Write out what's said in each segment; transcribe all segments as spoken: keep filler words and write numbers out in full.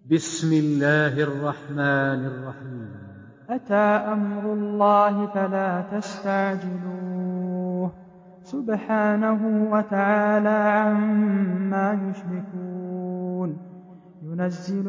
بسم الله الرحمن الرحيم. أتى أمر الله فلا تستعجلوه سبحانه وتعالى عما يشركون. ينزل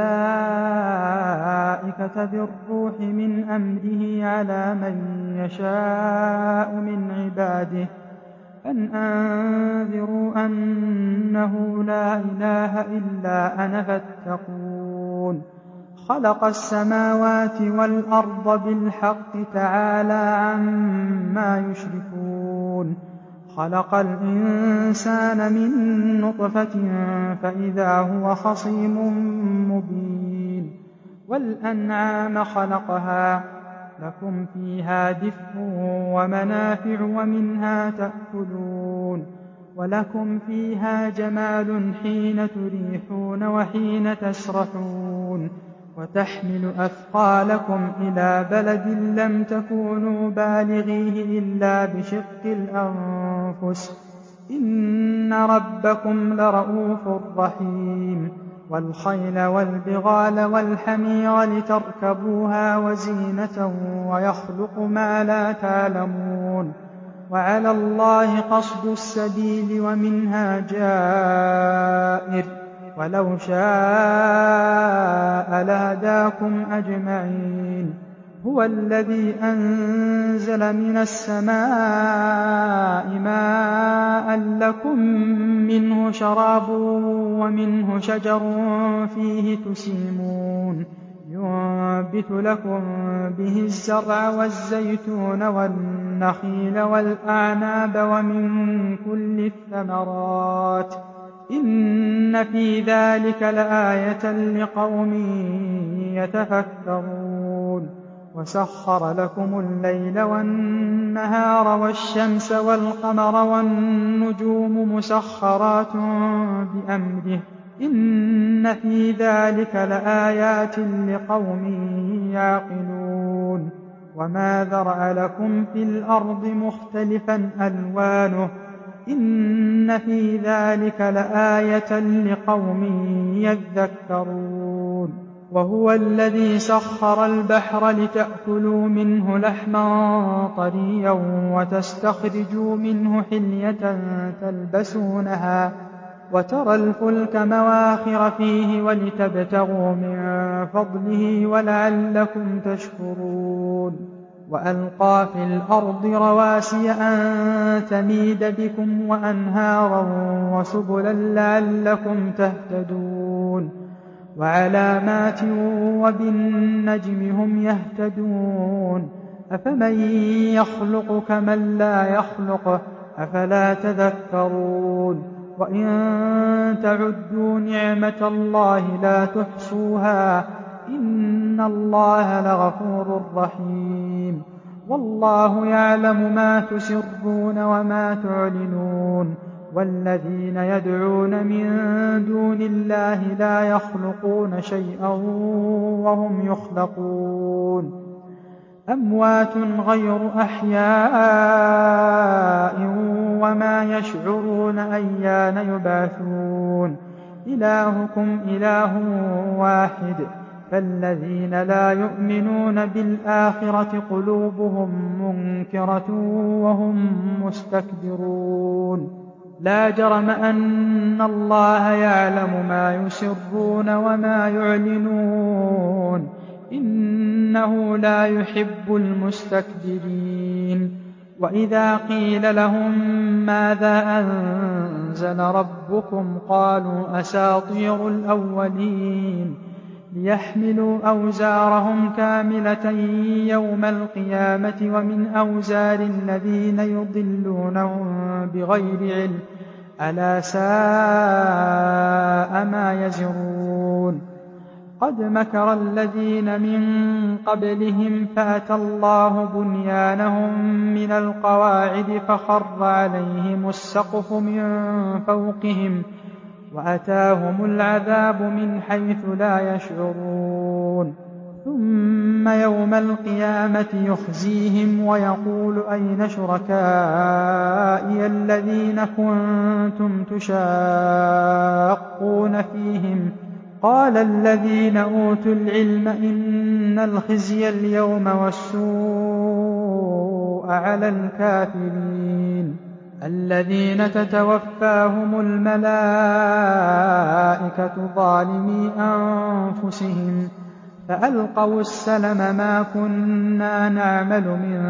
الملائكة بالروح من أمره على من يشاء من عباده أن أنذروا أنه لا إله إلا أنا فاتقون. خلق السماوات والأرض بالحق تعالى عما يشركون. خلق الإنسان من نطفة فإذا هو خصيم مبين. والأنعام خلقها لكم فيها دفء ومنافع ومنها تأكلون ولكم فيها جمال حين تريحون وحين تسرحون. وتحمل أثقالكم إلى بلد لم تكونوا بالغيه إلا بشق الأنفس إن ربكم لرءوف رحيم. والخيل والبغال والحمير لتركبوها وزينة ويخلق ما لا تعلمون. وعلى الله قصد السبيل ومنها جائر ولو شاء لهداكم أجمعين. هو الذي أنزل من السماء ماء لكم منه شراب ومنه شجر فيه تسيمون. ينبت لكم به الزرع والزيتون والنخيل والأعناب ومن كل الثمرات إن في ذلك لآية لقوم يتفكرون. وسخر لكم الليل والنهار والشمس والقمر والنجوم مسخرات بأمره إن في ذلك لآيات لقوم يعقلون. وما ذرأ لكم في الأرض مختلفا ألوانه إن في ذلك لآية لقوم يذكرون. وهو الذي سخر البحر لتأكلوا منه لحما طريا وتستخرجوا منه حلية تلبسونها وترى الفلك مواخر فيه ولتبتغوا من فضله ولعلكم تشكرون. وألقى في الأرض رواسي أن تميد بكم وأنهارا وسبلا لعلكم تهتدون. وعلامات وبالنجم هم يهتدون. أفمن يخلق كمن لا يخلق أفلا تذكرون. وإن تعدوا نعمة الله لا تحصوها إن الله لغفور رحيم. والله يعلم ما تسرون وما تعلنون. والذين يدعون من دون الله لا يخلقون شيئا وهم يخلقون. أموات غير أحياء وما يشعرون أيان يبعثون. إلهكم إله واحد فالذين لا يؤمنون بالآخرة قلوبهم منكرة وهم مستكبرون. لا جرم أن الله يعلم ما يسرون وما يعلنون إنه لا يحب المستكبرين. وإذا قيل لهم ماذا أنزل ربكم قالوا أساطير الأولين ليحملوا أوزارهم كاملة يوم القيامة ومن أوزار الذين يضلونهم بغير علم ألا ساء ما يزرون. قد مكر الذين من قبلهم فأتى الله بنيانهم من القواعد فخر عليهم السقف من فوقهم وأتاهم العذاب من حيث لا يشعرون. ثم يوم القيامة يخزيهم ويقول أين شركائي الذين كنتم تشاقون فيهم قال الذين أوتوا العلم إن الخزي اليوم والسوء على الكافرين الذين تتوفاهم الملائكة ظالمي أنفسهم فألقوا السلم ما كنا نعمل من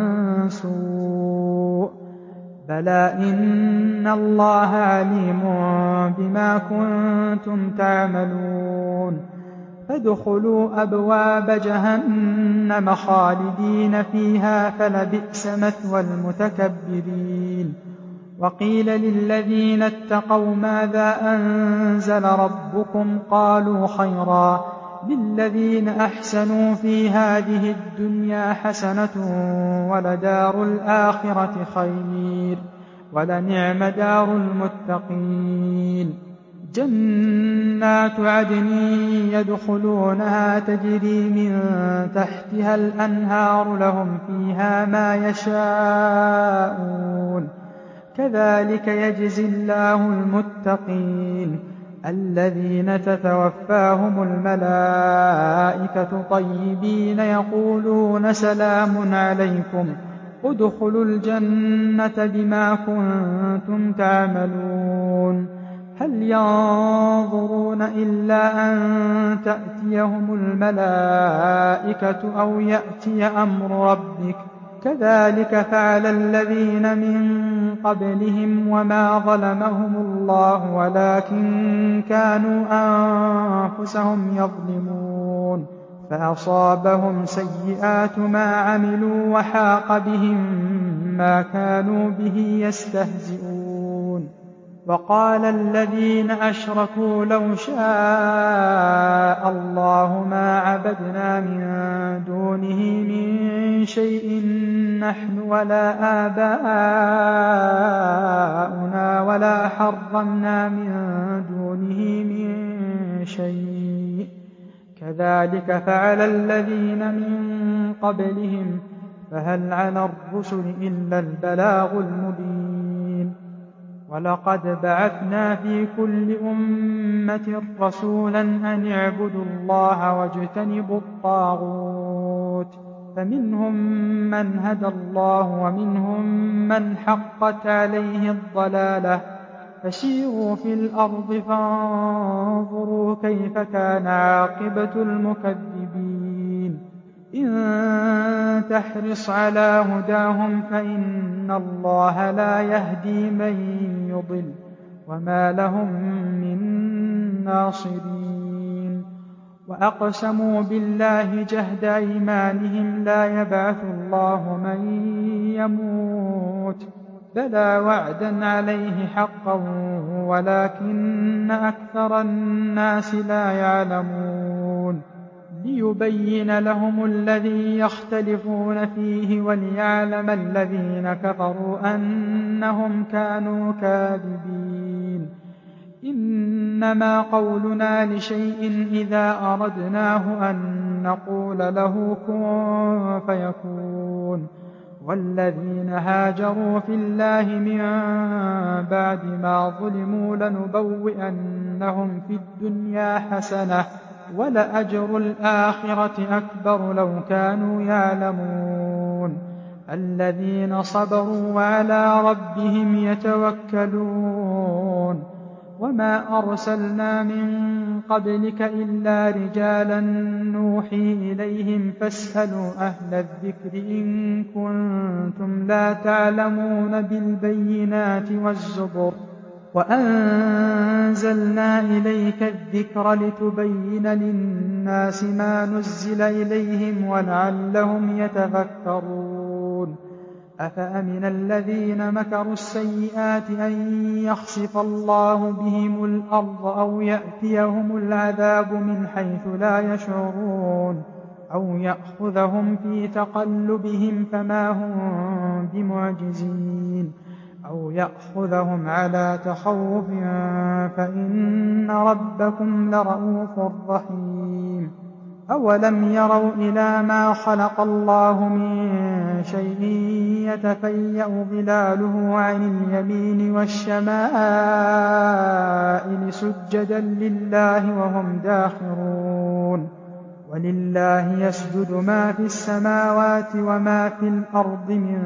سوء بلى إن الله عليم بما كنتم تعملون فادخلوا أبواب جهنم خالدين فيها فلبئس مثوى المتكبرين وقيل للذين اتقوا ماذا أنزل ربكم قالوا خيرا للذين أحسنوا في هذه الدنيا حسنة ولدار الآخرة خير ولنعم دار المتقين جنات عدن يدخلونها تجري من تحتها الأنهار لهم فيها ما يشاءون كذلك يجزي الله المتقين الذين تتوفاهم الملائكة طيبين يقولون سلام عليكم ادخلوا الجنة بما كنتم تعملون هل ينظرون إلا أن تأتيهم الملائكة أو يأتي أمر ربك كذلك فعل الذين من قبلهم وما ظلمهم الله ولكن كانوا أنفسهم يظلمون فأصابهم سيئات ما عملوا وحاق بهم ما كانوا به يستهزئون وقال الذين أشركوا لو شاء الله ما عبدنا من دونه من شيء نحن ولا آباؤنا ولا حرمنا من دونه من شيء كذلك فعل الذين من قبلهم فهل على الرسل إلا البلاغ المبين ولقد بعثنا في كل أمة رسولا أن اعبدوا الله واجتنبوا الطاغوت فمنهم من هدى الله ومنهم من حقت عليه الضلالة فسيروا في الأرض فانظروا كيف كان عاقبة المكذبين إن تحرص على هداهم فإن الله لا يهدي من يضل وما لهم من ناصرين وأقسموا بالله جهد أيمانهم لا يبعث الله من يموت بلى وعدا عليه حقا ولكن أكثر الناس لا يعلمون ليبين لهم الذي يختلفون فيه وليعلم الذين كفروا أنهم كانوا كاذبين إنما قولنا لشيء إذا أردناه أن نقول له كن فيكون والذين هاجروا في الله من بعد ما ظلموا لنبوئنهم في الدنيا حسنة ولأجر الآخرة أكبر لو كانوا يعلمون الذين صبروا وعلى ربهم يتوكلون وما أرسلنا من قبلك إلا رجالا نوحي إليهم فاسألوا أهل الذكر إن كنتم لا تعلمون بالبينات والزبر وأنزلنا إليك الذكر لتبين للناس ما نزل إليهم ولعلهم يتفكرون أفأمن الذين مكروا السيئات أن يخسف الله بهم الأرض أو يأتيهم العذاب من حيث لا يشعرون أو يأخذهم في تقلبهم فما هم بمعجزين أو يأخذهم على تخوف فإن ربكم لرءوف رحيم أولم يروا إلى ما خلق الله من شيء يتفيأ ظلاله عن اليمين والشمائل سجدا لله وهم داخرون ولله يسجد ما في السماوات وما في الأرض من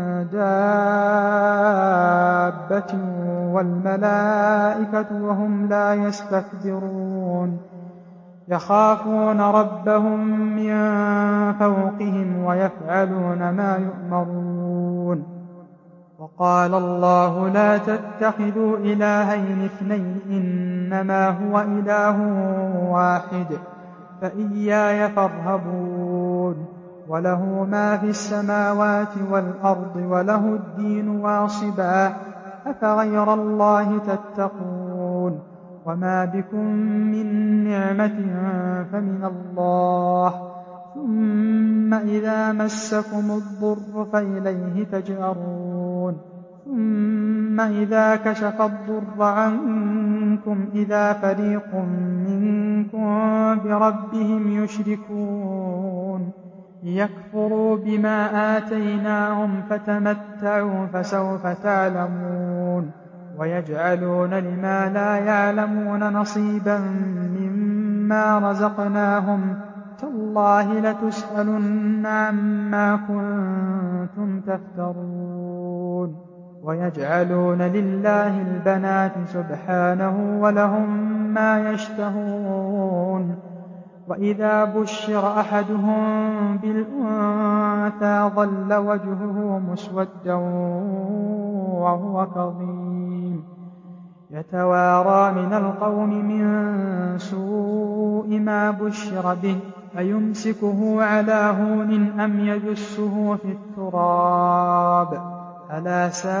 دابة والملائكة وهم لا يستكبرون يخافون ربهم من فوقهم ويفعلون ما يؤمرون وقال الله لا تتخذوا إلهين اثنين إنما هو إله واحد فإياي فارهبون وله ما في السماوات والأرض وله الدين واصبا أفغير الله تتقون وما بكم من نعمة فمن الله ثم إذا مسكم الضر فإليه تجأرون ثم إذا كشف الضر عنكم إذا فريق منكم بربهم يشركون ليكفروا بما آتيناهم فتمتعوا فسوف تعلمون ويجعلون لما لا يعلمون نصيبا مما رزقناهم تالله لتسألن عما كنتم تفترون ويجعلون لله البنات سبحانه ولهم ما يشتهون وإذا بشر أحدهم بالأنثى ظل وجهه مسودا وهو كظيم يتوارى من القوم من سوء ما بشر به أيمسكه على هون أم يدسه في التراب ألا ساء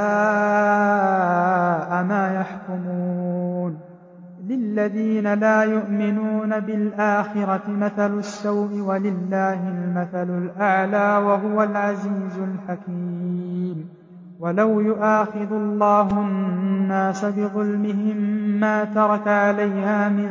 ما يحكمون للذين لا يؤمنون بالآخرة مثل السوء ولله المثل الأعلى وهو العزيز الحكيم ولو يؤاخذ الله الناس بظلمهم ما ترك عليها من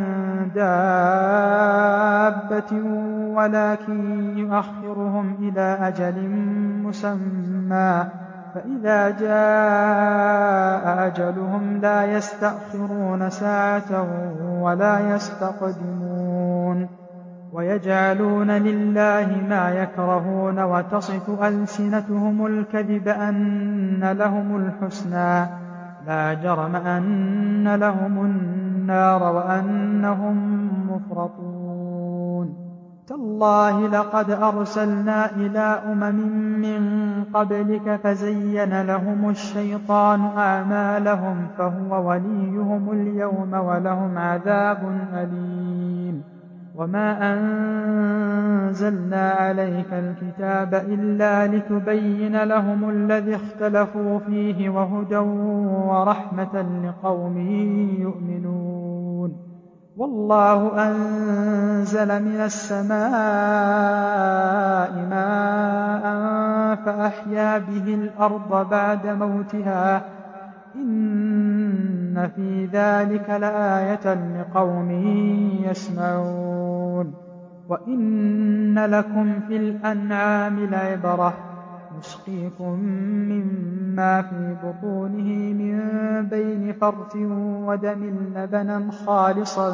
دابة ولكن يؤخرهم إلى أجل مسمى فإذا جاء أجلهم لا يستأخرون ساعة ولا يستقدمون ويجعلون لله ما يكرهون وتصف ألسنتهم الكذب أن لهم الحسنى لا جرم أن لهم النار وأنهم مفرطون تالله لقد أرسلنا إلى أمم من قبلك فزين لهم الشيطان أعمالهم فهو وليهم اليوم ولهم عذاب أليم وما أنزلنا عليك الكتاب إلا لتبين لهم الذي اختلفوا فيه وهدى ورحمة لقوم يؤمنون والله أنزل من السماء ماء فأحيا به الأرض بعد موتها إن في ذلك لآية لقوم يسمعون وإن لكم في الأنعام لعبرة نسقيكم مما في بطونه من بين فرث ودم لبنا خالصا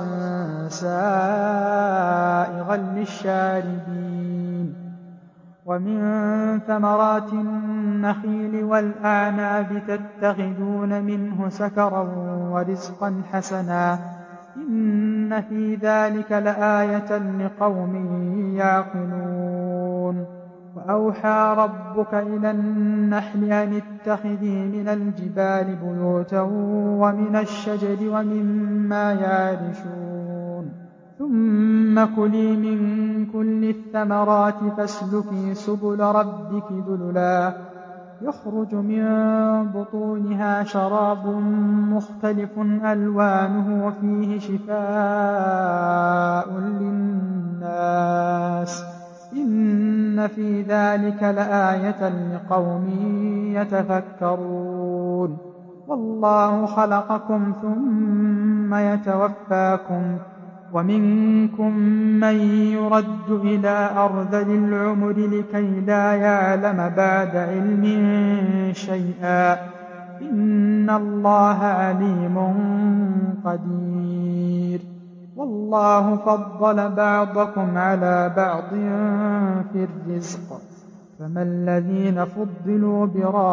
سائغا للشاربين ومن ثمرات النخيل والأعناب تتخذون منه سكرا ورزقا حسنا إن في ذلك لآية لقوم يعقلون وأوحى ربك إلى النحل أن اتخذي من الجبال بيوتا ومن الشجر ومما يعرشون ثم كلي من كل الثمرات فاسلكي سبل ربك ذللا يخرج من بطونها شراب مختلف ألوانه وفيه شفاء للناس إن في ذلك لآية لقوم يتفكرون والله خلقكم ثم يتوفاكم ومنكم من يرد إلى أرذل العمر لكي لا يعلم بعد علم شيئا إن الله عليم قدير والله فضل بعضكم على بعض في الرزق فما الذين فضلوا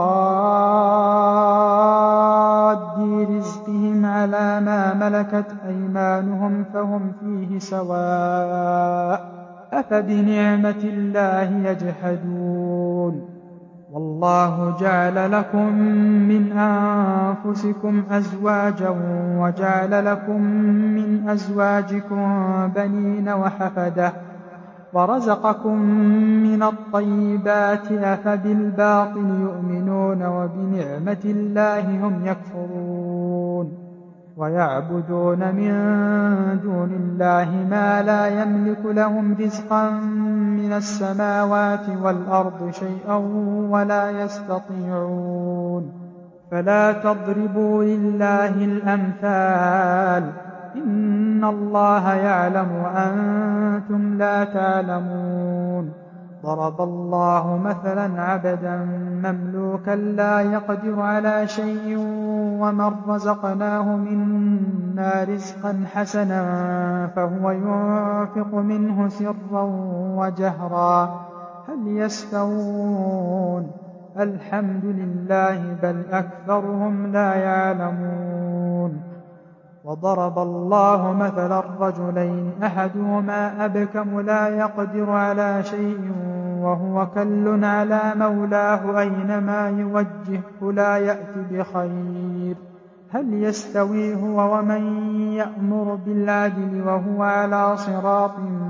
براد رزقهم على ما ملكت أيمانهم فهم فيه سواء أفبنعمة الله يجحدون والله جعل لكم من أنفسكم أزواجا وجعل لكم من أزواجكم بنين وحفدة ورزقكم من الطيبات أفبالباطل يؤمنون وبنعمة الله هم يكفرون ويعبدون من دون الله ما لا يملك لهم رزقا من السماوات والأرض شيئا ولا يستطيعون فلا تضربوا لله الأمثال إن الله يعلم وأنتم لا تعلمون ضرب الله مثلا عبدا مملوكا لا يقدر على شيء ومن رزقناه منا رزقا حسنا فهو ينفق منه سرا وجهرا هل يستوون الحمد لله بل أكثرهم لا يعلمون وضرب الله مثلا رجلين أحدهما أبكم لا يقدر على شيء وهو كل على مولاه أينما يوجهه لا يأت بخير هل يستوي هو ومن يأمر بالعدل وهو على صراط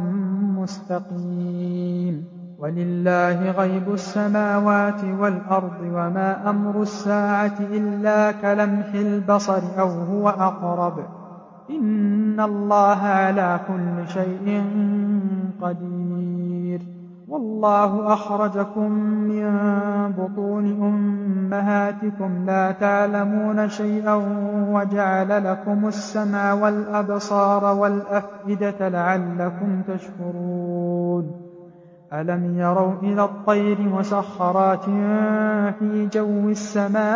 مستقيم ولله غيب السماوات والأرض وما أمر الساعة إلا كلمح البصر أو هو أقرب إن الله على كل شيء قدير والله أخرجكم من بطون أمهاتكم لا تعلمون شيئا وجعل لكم السمع والأبصار والأفئدة لعلكم تشكرون ألم يروا إلى الطير مسخرات في جو السماء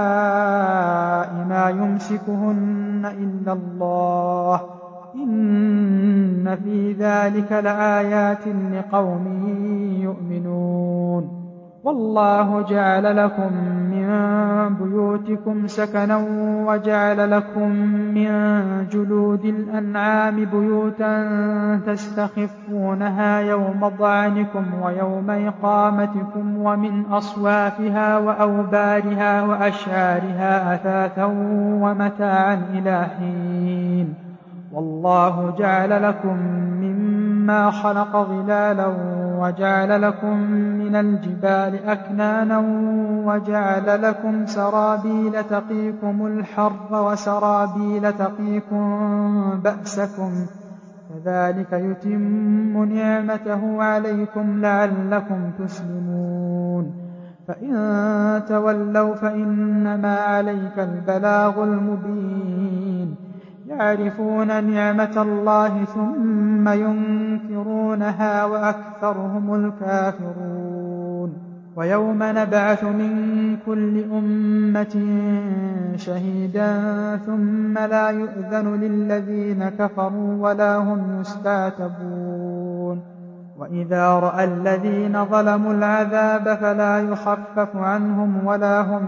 ما يمسكهن إلا الله إن في ذلك لآيات لقوم يؤمنون والله جعل لكم من بيوتكم سكنا وجعل لكم من جلود الأنعام بيوتا تستخفونها يوم ضعنكم ويوم إقامتكم ومن أصوافها وأوبارها وأشعارها أثاثا ومتاعا إلى حين والله جعل لكم مما خلق ظلالا وجعل لكم من الجبال أكنانا وجعل لكم سرابيل تقيكم الحر وسرابيل تقيكم بأسكم كذلك يتم نعمته عليكم لعلكم تسلمون فإن تولوا فإنما عليك البلاغ المبين يعرفون نعمة الله ثم ينكرونها وأكثرهم الكافرون ويوم نبعث من كل أمة شهيدا ثم لا يؤذن للذين كفروا ولا هم يستعتبون وإذا رأى الذين ظلموا العذاب فلا يخفف عنهم ولا هم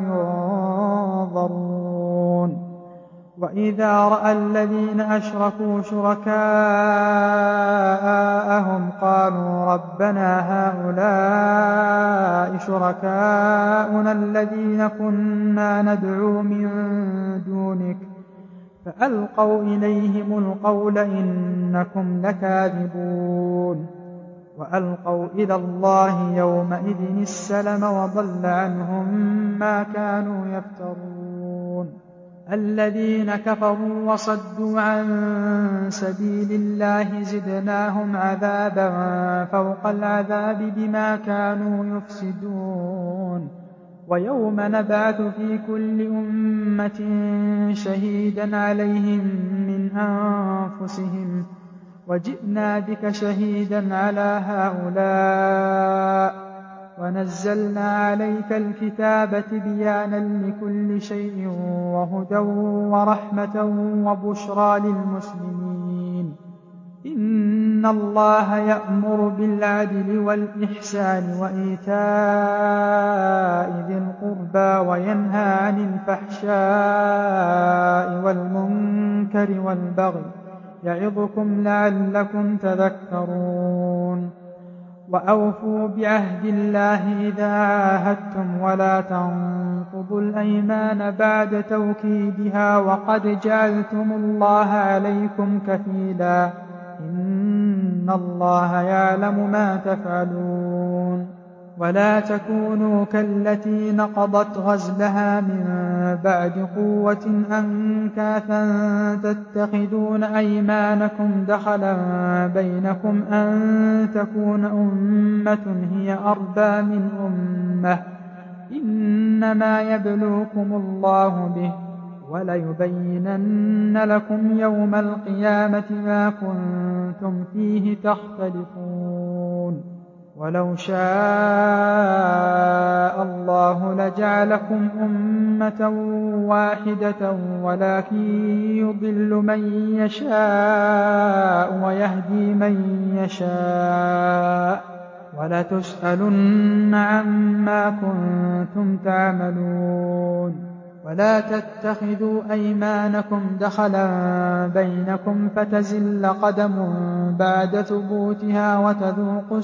ينظرون وإذا رأى الذين أشركوا شركاءهم قالوا ربنا هؤلاء شركاؤنا الذين كنا ندعو من دونك فألقوا إليهم القول إنكم لكاذبون وألقوا إلى الله يومئذ السلم وضل عنهم ما كانوا يفترون الذين كفروا وصدوا عن سبيل الله زدناهم عذابا فوق العذاب بما كانوا يفسدون ويوم نبعث في كل أمة شهيدا عليهم من أنفسهم وجئنا بك شهيدا على هؤلاء ونزلنا عليك الكتاب تبيانا لكل شيء وهدى ورحمة وبشرى للمسلمين. إن الله يأمر بالعدل والإحسان وإيتاء ذي القربى وينهى عن الفحشاء والمنكر والبغي يعظكم لعلكم تذكرون. وأوفوا بعهد الله إذا عاهدتم ولا تنقضوا الأيمان بعد توكيدها وقد جعلتم الله عليكم كفيلا إن الله يعلم ما تفعلون. ولا تكونوا كالتي نقضت غزلها من بعد قوة أنكاثا تتخذون أيمانكم دخلا بينكم أن تكون أمة هي أربى من أمة إنما يبلوكم الله به وليبينن لكم يوم القيامة ما كنتم فيه تختلفون. ولو شاء الله لجعلكم أمة واحدة ولكن يضل من يشاء ويهدي من يشاء ولتسألن عما كنتم تعملون. ولا تتخذوا أيمانكم دخلا بينكم فتزل قدم بعد ثبوتها وتذوقوا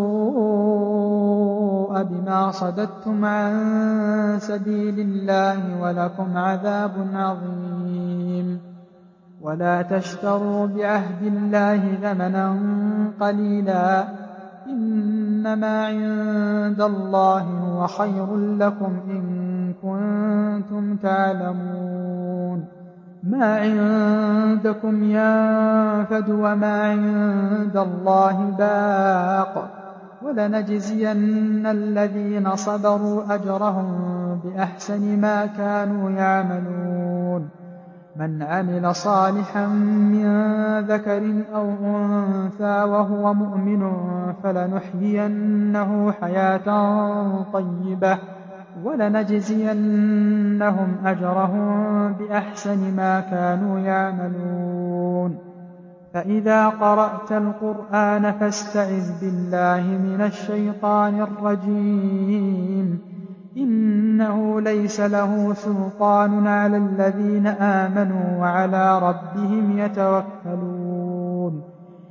السوء بما صددتم عن سبيل الله ولكم عذاب عظيم. ولا تشتروا بعهد الله ثمنا قليلا إنما عند الله هو خير لكم إن كنتم تعلمون. ما عندكم ينفد وما عند الله باق ولنجزين الذين صبروا أجرهم بأحسن ما كانوا يعملون. من عمل صالحا من ذكر أو أنثى وهو مؤمن فلنحيينه حياة طيبة ولنجزينهم أجرهم بأحسن ما كانوا يعملون. فإذا قرأت القرآن فاستعذ بالله من الشيطان الرجيم إنه ليس له سلطان على الذين آمنوا وعلى ربهم يتوكلون.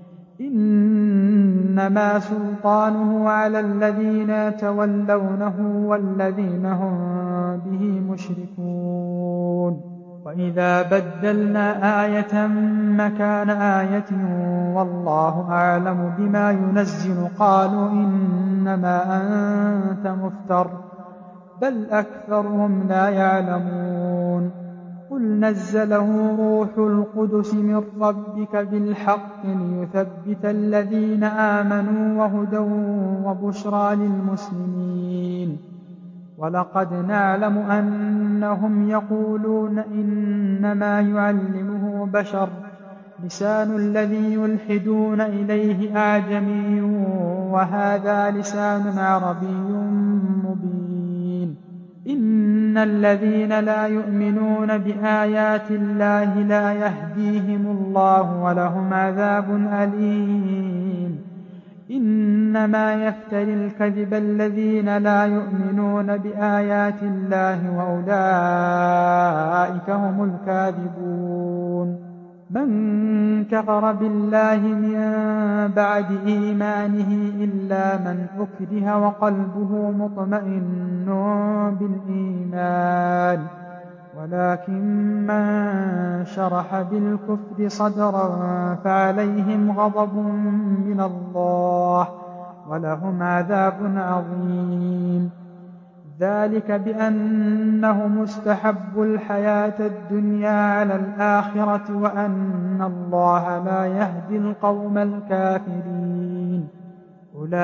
إنما سلطانه على الذين يتولونه والذين هم به مشركون. وإذا بدلنا آية مكان آية والله أعلم بما ينزل قالوا إنما أنت مفتر بل أكثرهم لا يعلمون. قل نزله روح القدس من ربك بالحق ليثبت الذين آمنوا وهدى وبشرى للمسلمين. ولقد نعلم أنهم يقولون إنما يعلمه بشر لسان الذي يلحدون إليه أعجمي وهذا لسان عربي مبين. إن الذين لا يؤمنون بآيات الله لا يهديهم الله ولهم عذاب أليم. إنما يفتري الكذب الذين لا يؤمنون بآيات الله وأولئك هم الكاذبون. من كفر بالله من بعد إيمانه إلا من أكره وقلبه مطمئن بالإيمان ولكن من شرح بالكفر صدرا فعليهم غضب من الله ولهم عذاب عظيم. ذلك بأنهم استحبوا الحياة الدنيا على الآخرة وأن الله لا يهدي القوم الكافرين. أولئك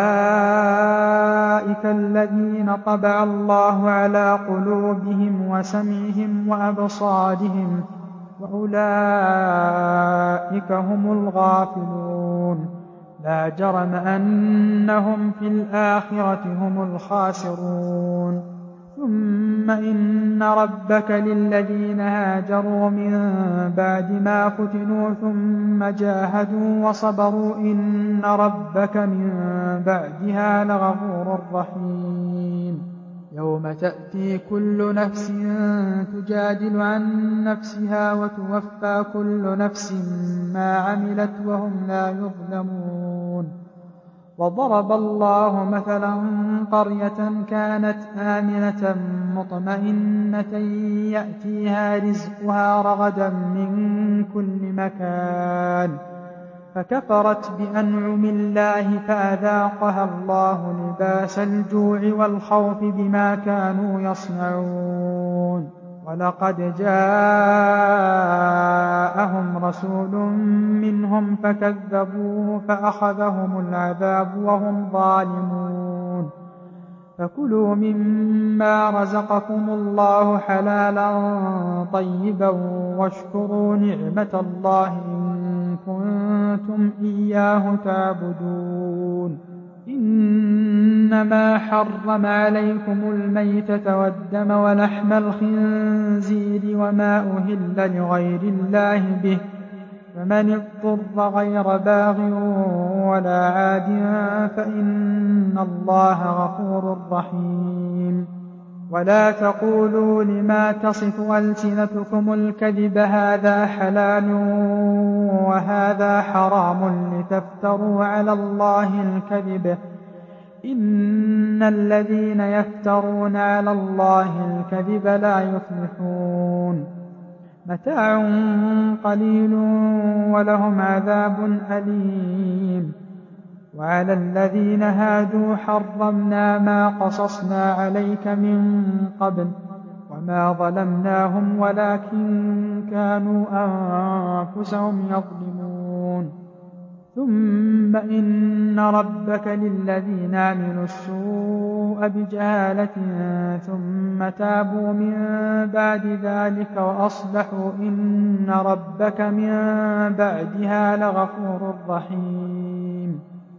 الذين طبع الله على قلوبهم وسمعهم وأبصارهم وأولئك هم الغافلون. لا جرم أنهم في الآخرة هم الخاسرون. ثم إن ربك للذين هاجروا من بعد ما فتنوا ثم جاهدوا وصبروا إن ربك من بعدها لغفور رحيم. يوم تأتي كل نفس تجادل عن نفسها وتوفى كل نفس ما عملت وهم لا يظلمون. وضرب الله مثلا قرية كانت آمنة مطمئنة يأتيها رزقها رغدا من كل مكان فكفرت بأنعم الله فأذاقها الله لباس الجوع والخوف بما كانوا يصنعون. ولقد جاءهم رسول منهم فكذبوه فأخذهم العذاب وهم ظالمون. فكلوا مما رزقكم الله حلالا طيبا واشكروا نعمة الله إن كنتم إياه تعبدون. إنما حرم عليكم الميتة والدم ولحم الخنزير وما أهل لغير الله به فمن اضطر غير باغ ولا عاد فإن الله غفور رحيم. ولا تقولوا لما تصف ألسنتكم الكذب هذا حلال وهذا حرام لتفتروا على الله الكذب إن الذين يفترون على الله الكذب لا يفلحون. متاع قليل ولهم عذاب أليم. وعلى الذين هادوا حرمنا ما قصصنا عليك من قبل وما ظلمناهم ولكن كانوا أنفسهم يظلمون. ثم إن ربك للذين عملوا السوء بجهالة ثم تابوا من بعد ذلك وأصلحوا إن ربك من بعدها لغفور رحيم.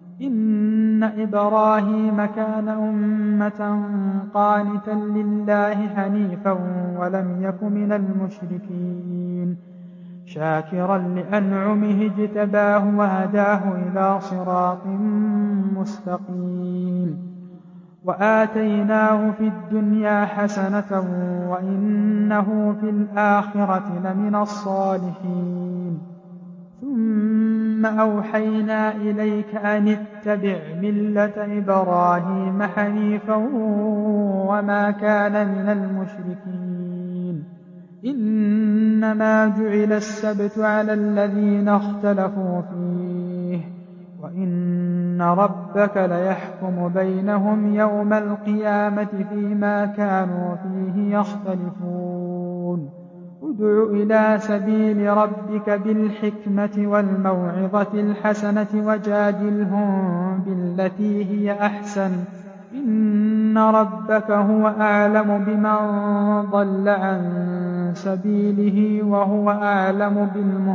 إن إبراهيم كان أمة قانتا لله حنيفا ولم يك من المشركين شاكرا لأنعمه اجتباه وهداه إلى صراط مستقيم. وآتيناه في الدنيا حسنة وإنه في الآخرة لمن الصالحين. ثم أوحينا إليك أن اتبع ملة إبراهيم حنيفا وما كان من المشركين. إنما جعل السبت على الذين اختلفوا فيه وإن ربك ليحكم بينهم يوم القيامة فيما كانوا فيه يختلفون. ادع إلى سبيل ربك بالحكمة والموعظة الحسنة وجادلهم بالتي هي أحسن إن ربك هو أعلم بمن ضل عن سبيله وهو أعلم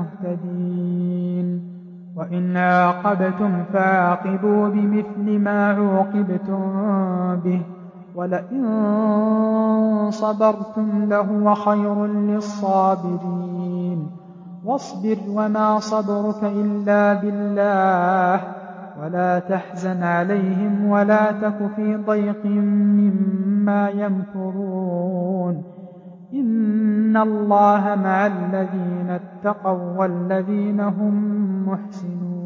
بالمهتدين. وإن عاقبتم فعاقبوا بمثل ما عوقبتم به ولئن صبرتم لهو خير للصابرين. واصبر وما صبرك إلا بالله ولا تحزن عليهم ولا تك في ضيق مما يمكرون. إن الله مع الذين اتقوا والذين هم محسنون.